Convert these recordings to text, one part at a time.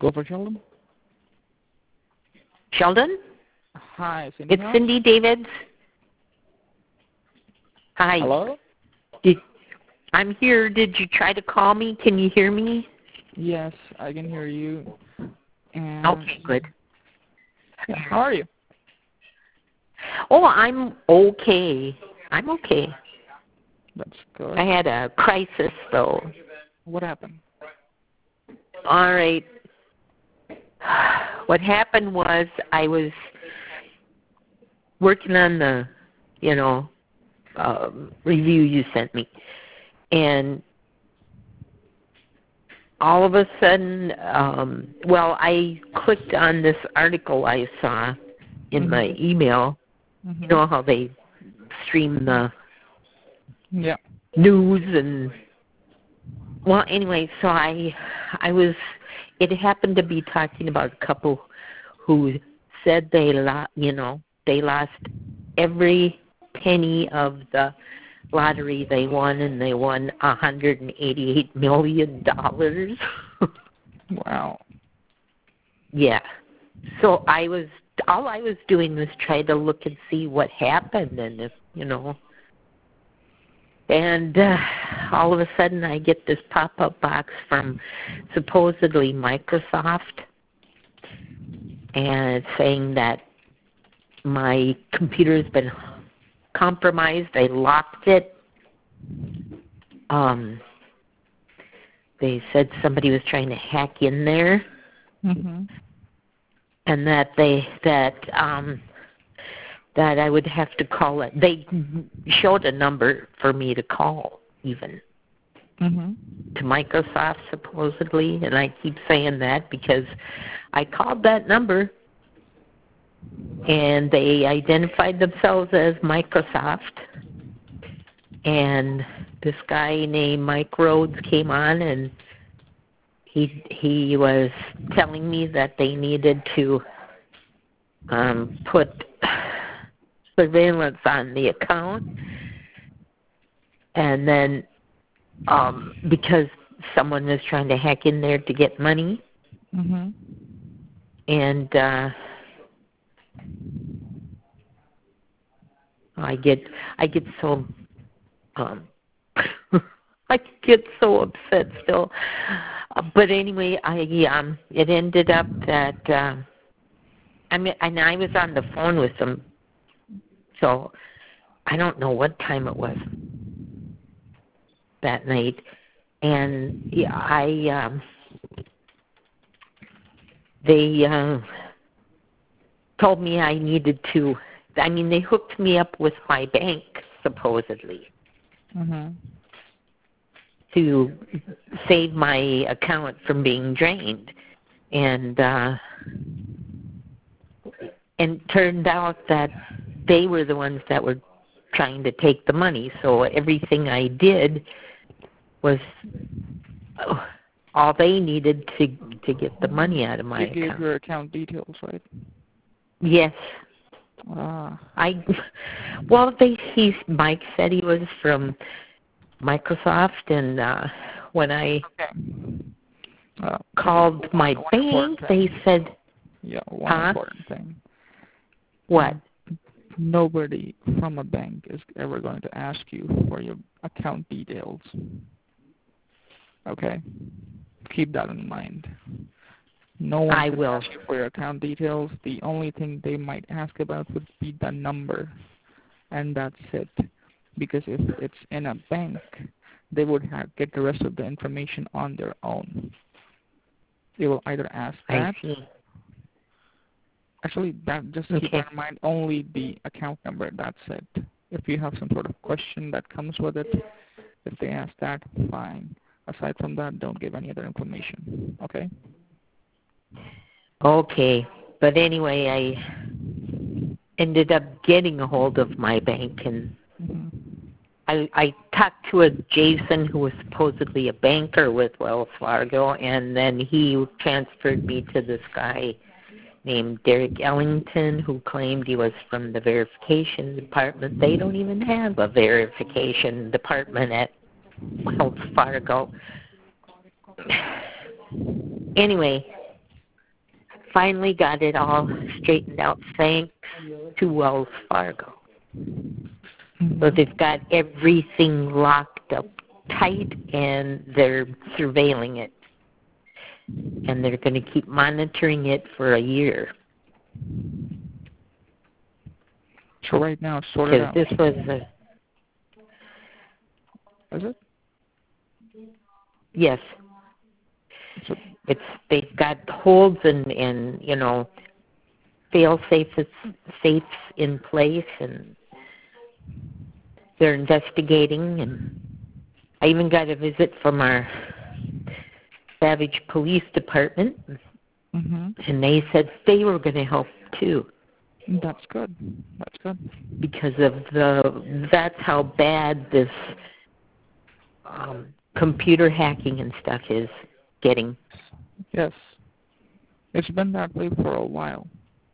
Go for Sheldon. Sheldon? Hi, Cindy. It's Cindy Davids. Hi. Hello? I'm here. Did you try to call me? Can you hear me? Yes, I can hear you. And Okay, good. How are you? Oh, I'm okay. I'm okay. That's good. I had a crisis, though. What happened? All right. What happened was I was working on the, review you sent me. And all of a sudden, I clicked on this article I saw in my email. Mm-hmm. You know how they stream the news and, well, anyway, so it happened to be talking about a couple who said they lost every penny of the lottery they won, and they won $188 million. Wow. Yeah. So all I was doing was try to look and see what happened, and if, and all of a sudden I get this pop-up box from supposedly Microsoft, and it's saying that my computer's been compromised. They locked it. They said somebody was trying to hack in there, and that that I would have to call it. They showed a number for me to call, even to Microsoft supposedly, and I keep saying that because I called that number, and they identified themselves as Microsoft, and this guy named Mike Rhodes came on, and he was telling me that they needed to put surveillance on the account, and then because someone was trying to hack in there to get money, and I get so I get so upset still. But anyway, it ended up that and I was on the phone with them, so I don't know what time it was that night, and they told me I needed to. I mean, they hooked me up with my bank supposedly to save my account from being drained, and turned out that they were the ones that were trying to take the money. So everything I did was all they needed to get the money out of my account. They gave your account details, right? Yes. Mike said he was from Microsoft, and when I called my bank, they said, one important thing. What? Nobody from a bank is ever going to ask you for your account details. Okay? Keep that in mind. No one will ask you for your account details. The only thing they might ask about would be the number, and that's it. Because if it's in a bank, they would get the rest of the information on their own. They will either ask that. I see. Actually, just keep in mind only the account number. That's it. If you have some sort of question that comes with it, if they ask that, fine. Aside from that, don't give any other information. Okay? Okay. But anyway, I ended up getting a hold of my bank, and I talked to a Jason who was supposedly a banker with Wells Fargo, and then he transferred me to this guy named Derek Ellington, who claimed he was from the verification department. They don't even have a verification department at Wells Fargo. Anyway, finally got it all straightened out thanks to Wells Fargo. So they've got everything locked up tight, and they're surveilling it. And they're going to keep monitoring it for a year. So right now, it's sorted out. This was Is it? Yes. So, they've got holds and fail safes in place, and they're investigating. And I even got a visit from our Savage Police Department, and they said they were going to help too. That's good. That's good. Because of that's how bad this computer hacking and stuff is getting. Yes. It's been that way for a while.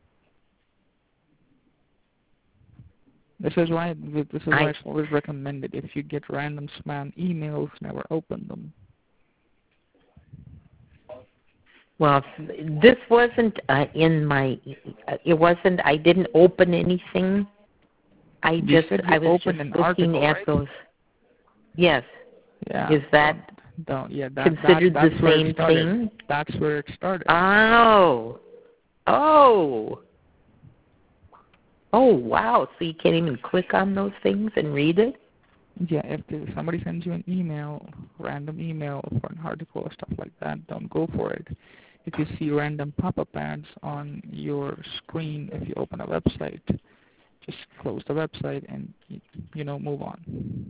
This is why it's always recommended. If you get random spam emails, never open them. Well, this wasn't in my. It wasn't. I didn't open anything. I was just looking at those. Yes. Yeah. Is that considered the same thing? That's where it started. Oh. Wow! So you can't even click on those things and read it? Yeah, if somebody sends you an email, random email for an article or stuff like that, don't go for it. If you see random pop-up ads on your screen, if you open a website, just close the website and move on.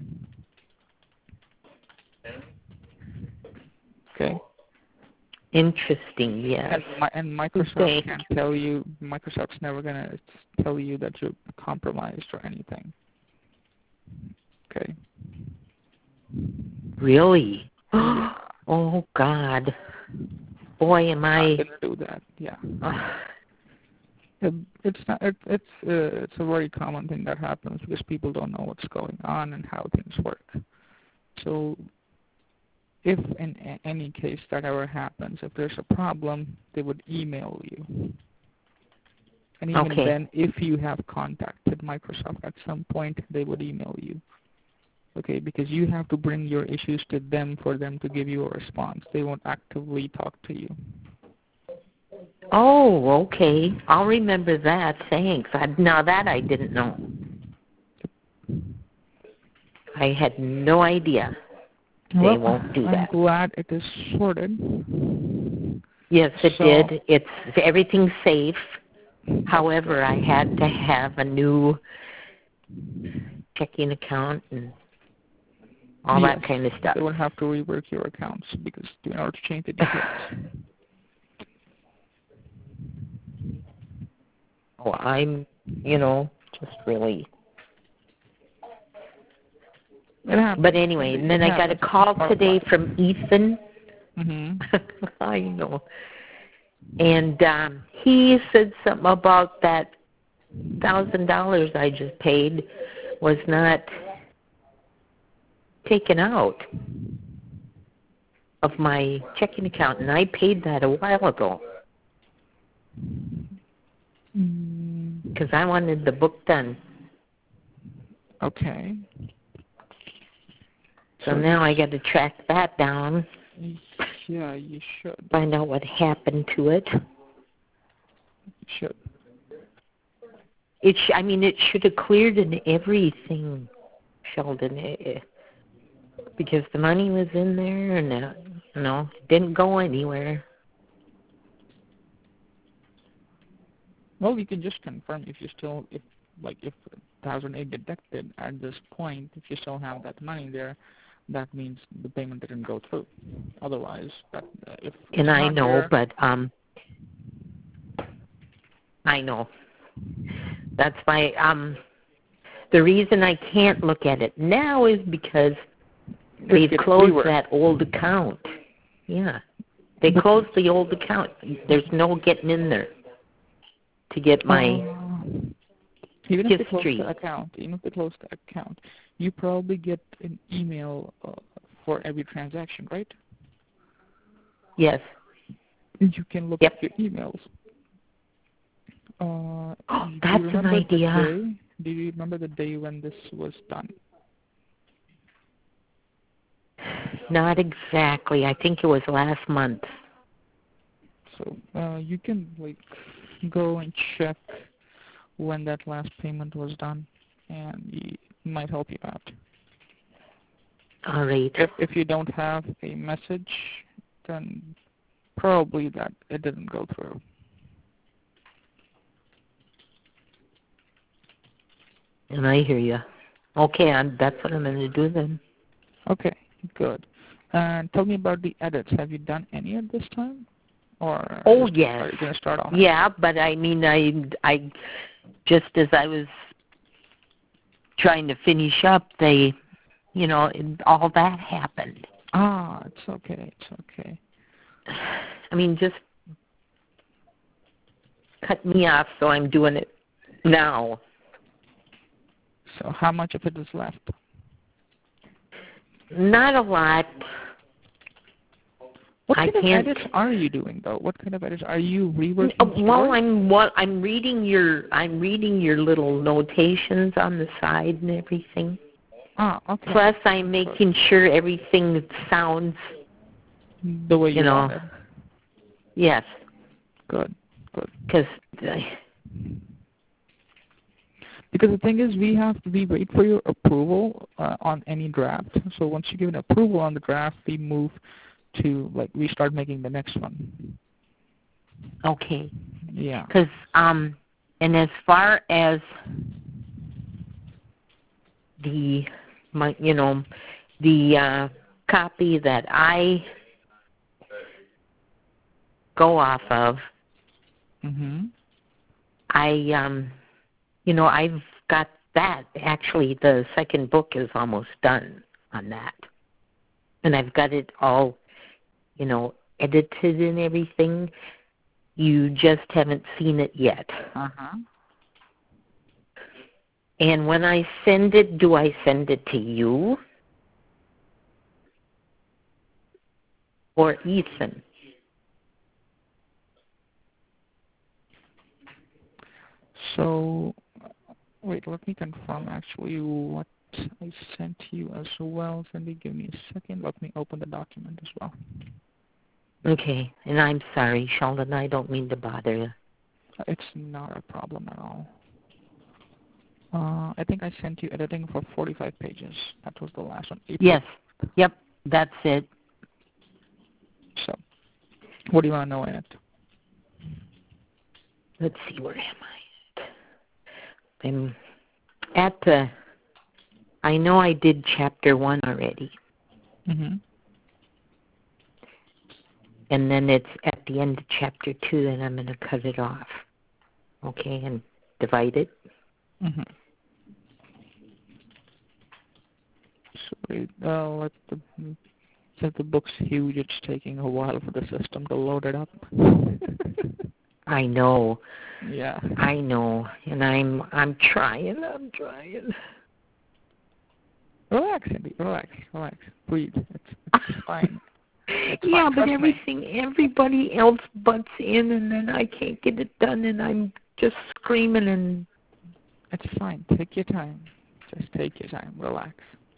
Okay. Interesting. Yes. And Microsoft can't tell you. Microsoft's never gonna tell you that you're compromised or anything. Okay. Really? Oh God. Boy, am I gonna do that. Yeah. It's not. It's a very common thing that happens because people don't know what's going on and how things work. So, if in any case that ever happens, if there's a problem, they would email you. And even then, if you have contacted Microsoft at some point, they would email you. Okay, because you have to bring your issues to them for them to give you a response. They won't actively talk to you. Oh, okay. I'll remember that. Thanks. Now that I didn't know. I had no idea. They won't do that. I'm glad it is sorted. Yes, it did. Everything's safe. However, I had to have a new checking account and all that kind of stuff. They will have to rework your accounts because in order to change the details. Well, I'm, just really. But anyway, and then I got a call today from Ethan. I know. And he said something about that $1,000 I just paid was not taken out of my checking account, and I paid that a while ago because I wanted the book done. Okay. So now I got to track that down. Yeah, you should. Find out what happened to it. You should. It should have cleared and everything, Sheldon, because the money was in there and it didn't go anywhere. Well, you can just confirm if 1,008 deducted at this point, if you still have that money there, that means the payment didn't go through. Otherwise, if and I know, but I know. That's why the reason I can't look at it now is because they've closed that old account. Yeah. They closed the old account. There's no getting in there to get my even history. If they close the account, you probably get an email for every transaction, right? Yes. You can look at your emails. Do you That's an remember the idea. day? Do you remember the day when this was done? Not exactly. I think it was last month. So you can go and check when that last payment was done, and it might help you out. All right. If you don't have a message, then probably that it didn't go through. And I hear you. Okay, that's what I'm going to do then. Okay, good. And tell me about the edits. Have you done any at this time? Or Yes. are you going to start off? Yeah, but I mean, I just as I was trying to finish up, all that happened. It's okay. It's okay. I mean, just cut me off, so I'm doing it now. So how much of it is left? Not a lot. What kind of edits are you doing, though? What kind of edits are you reworking? Well, I'm reading your little notations on the side and everything. Okay. Plus, I'm making sure everything sounds the way you want it. Yes. Good. Because the thing is, we wait for your approval on any draft. So once you give an approval on the draft, we move to we start making the next one. Okay. Yeah. Because and as far as the copy that I go off of, I've got that. Actually, the second book is almost done on that, and I've got it all, edited and everything. You just haven't seen it yet. And when I send it, do I send it to you or Ethan? So, wait, let me confirm actually what I sent you as well. Cindy, give me a second. Let me open the document as well. Okay, and I'm sorry, Sheldon, I don't mean to bother you. It's not a problem at all. I think I sent you editing for 45 pages. That was the last one. Yes. Yep, that's it. So, what do you want to know in it? Let's see, where am I? I'm at the, I know I did chapter 1 already. And then it's at the end of chapter 2 that I'm going to cut it off. Okay, and divide it. So since the book's huge, it's taking a while for the system to load it up. I know. Yeah. I know, and I'm trying. Relax, Cindy. Relax. Breathe. It's fine. It's yeah, fine. but everybody else butts in, and then I can't get it done, and I'm just screaming. And it's fine. Take your time. Just take your time. Relax.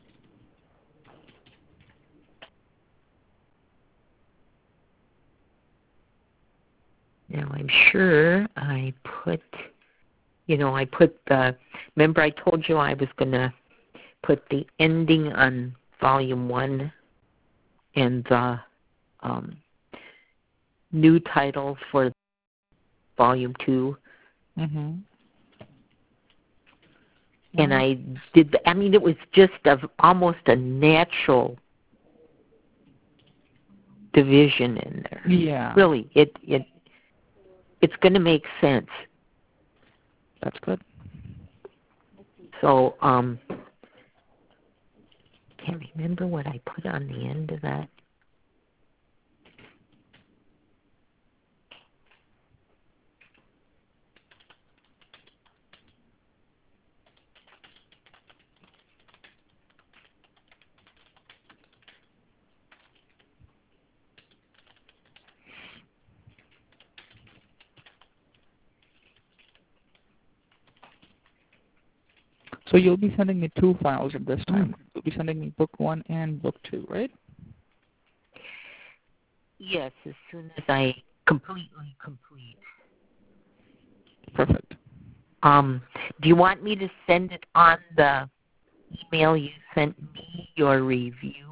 Now I'm sure I put the. Remember, I told you I was going to put the ending on volume 1 and the new title for volume 2. And I did. I mean, it was just almost a natural division in there. Yeah. Really, it's going to make sense. That's good. So, can't remember what I put on the end of that. So you'll be sending me 2 files at this time. You'll be sending me book 1 and book 2, right? Yes, as soon as I completely complete. Perfect. Do you want me to send it on the email you sent me your review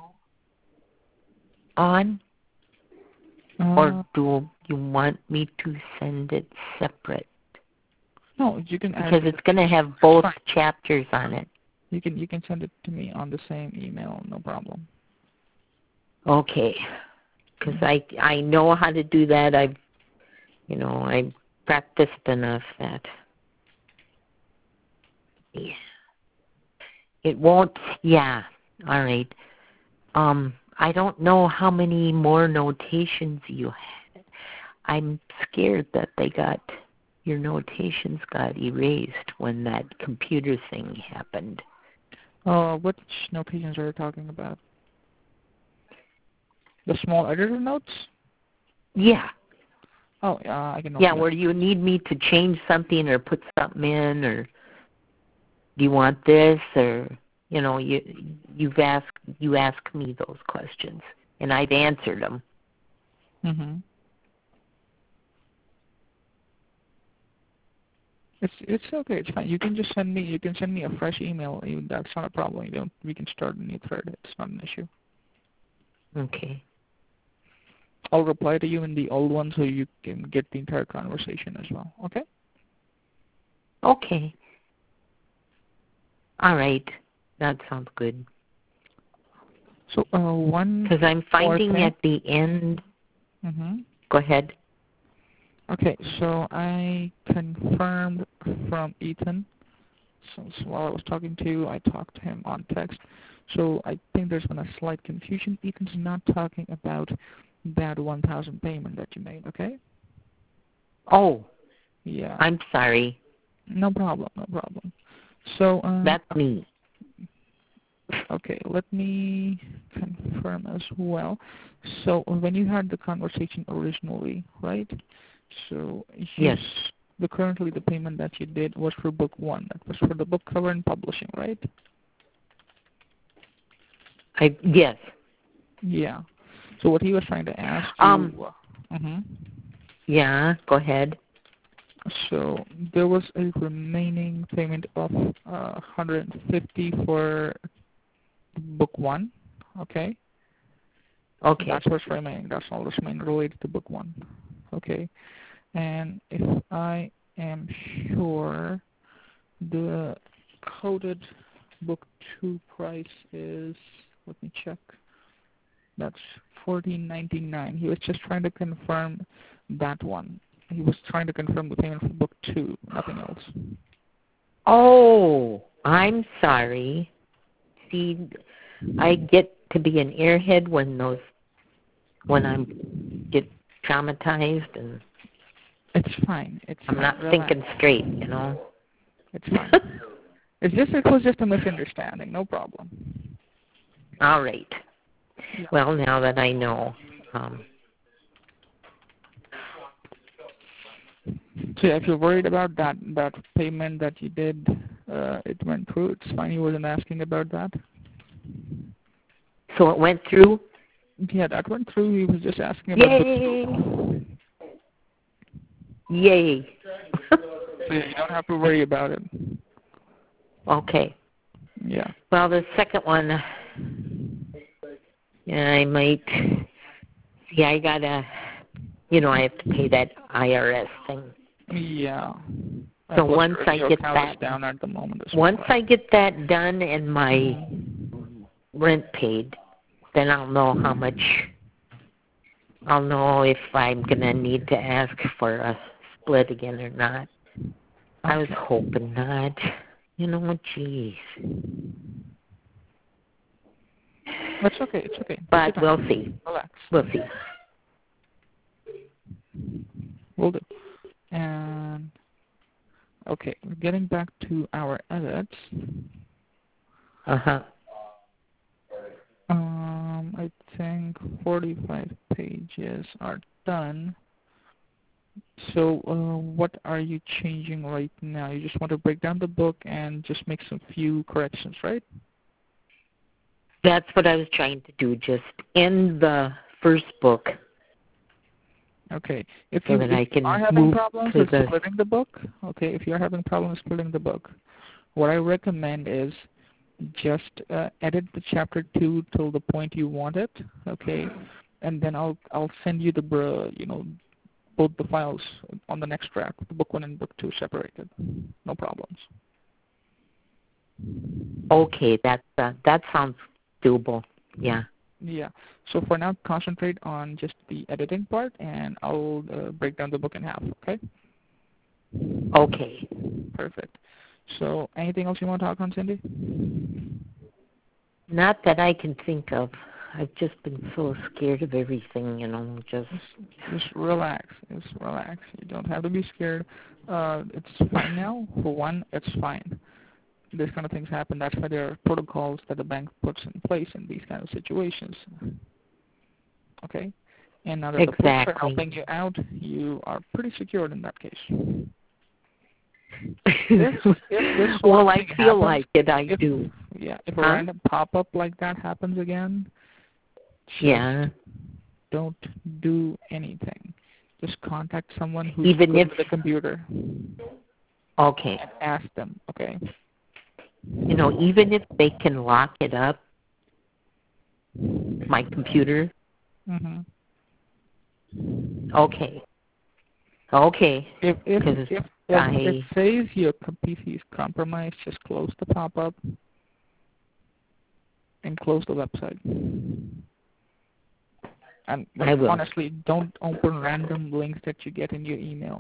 on? Or do you want me to send it separate? No, you can because it's going to have both chapters on it. You can send it to me on the same email, no problem. Okay, because I know how to do that. I've practiced enough that. Yeah. It won't. Yeah. All right. I don't know how many more notations you had. I'm scared that your notations got erased when that computer thing happened. Which notations are you talking about? The small editor notes? Yeah. Oh, yeah, I can note Yeah, that. where you need me to change something or put something in, or do you want this, or you ask me those questions, and I've answered them. Mhm. It's okay. It's fine. You can just send me a fresh email. That's not a problem. We can start a new thread. It's not an issue. Okay. I'll reply to you in the old one so you can get the entire conversation as well. Okay? Okay. All right. That sounds good. So one. Because I'm finding at the end. Mhm. Go ahead. Okay, so I confirmed from Ethan. So while I was talking to you, I talked to him on text. So I think there's been a slight confusion. Ethan's not talking about that 1,000 payment that you made, okay? Oh. Yeah. I'm sorry. No problem. So that's me. Okay, let me confirm as well. So when you had the conversation originally, right? So yes. Currently the payment that you did was for book 1. That was for the book cover and publishing, right? Yes. Yeah. So what he was trying to ask you. Yeah. Go ahead. So there was a remaining payment of $150 for book 1. Okay. Okay. That's what's remaining. That's all that's remaining related to book 1. Okay. And if I am sure, the coded book 2 price is, let me check, that's $14.99. He was just trying to confirm that one. He was trying to confirm the payment for book 2, nothing else. Oh, I'm sorry. See, I get to be an airhead when I get traumatized, and it's fine. I'm not thinking straight, It's fine. It was just a misunderstanding. No problem. All right. Yeah. Well, now that I know. So if you're worried about that payment that you did, it went through. It's fine. He wasn't asking about that. So it went through? Yeah, that went through. He was just asking about Yay! Yay! So you don't have to worry about it. Okay. Yeah. Well, the second one, I might. See, I gotta. I have to pay that IRS thing. Yeah. So once I get that down at the moment once I get that done and my rent paid, then I'll know how much. I'll know if I'm gonna need to ask for a split again or not. Okay. I was hoping not. Jeez. It's okay. It's okay. But we'll see. Relax. We'll see. Will do. And okay, getting back to our edits. I think 45 pages are done. So what are you changing right now? You just want to break down the book and just make some few corrections, right? That's what I was trying to do, just end the first book. Okay. If so you, that if I you can are having move problems to with the... splitting the book, okay, if you're having problems splitting the book, what I recommend is just edit the chapter 2 till the point you want it, okay, and then I'll send you the both the files on the next track, the book 1 and book 2 separated. No problems. Okay, that sounds doable. Yeah. Yeah. So for now, concentrate on just the editing part, and I'll break down the book in half. Okay. Okay. Perfect. So anything else you want to talk on, Cindy? Not that I can think of. I've just been so scared of everything, Just relax. Just relax. You don't have to be scared. It's fine now. For one, it's fine. These kind of things happen. That's why there are protocols that the bank puts in place in these kind of situations. Okay? And now that the books are helping you out, you are pretty secured in that case. If this well, I feel happens, like it. I do. Yeah, if a random pop-up like that happens again, just don't do anything. Just contact someone who's good with the computer. Okay. And ask them, okay? Even if they can lock it up, my computer. Mm-hmm. Okay. Okay. If it says your PC is compromised, just close the pop-up and close the website. And honestly, don't open random links that you get in your email.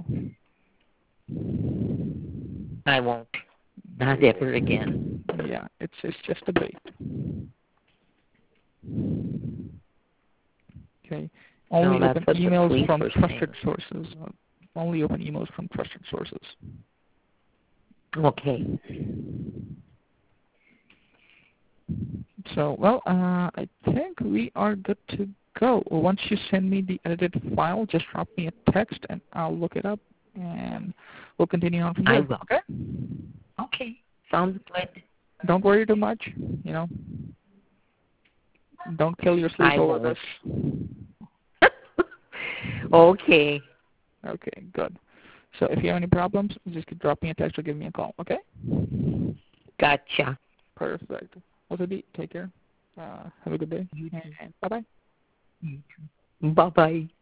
I won't. Not ever again. Yeah, it's just a bait. Okay. Only open emails from trusted sources. Only open emails from trusted sources. Okay. So, well, I think we are good to go. Once you send me the edited file, just drop me a text and I'll look it up and we'll continue on from there. I will. Okay? Okay. Sounds good. Don't worry too much, Don't kill your sleep over this. Okay. Okay, good. So if you have any problems, just drop me a text or give me a call, okay? Gotcha. Perfect. Well, take care. Have a good day. And bye-bye. Bye-bye.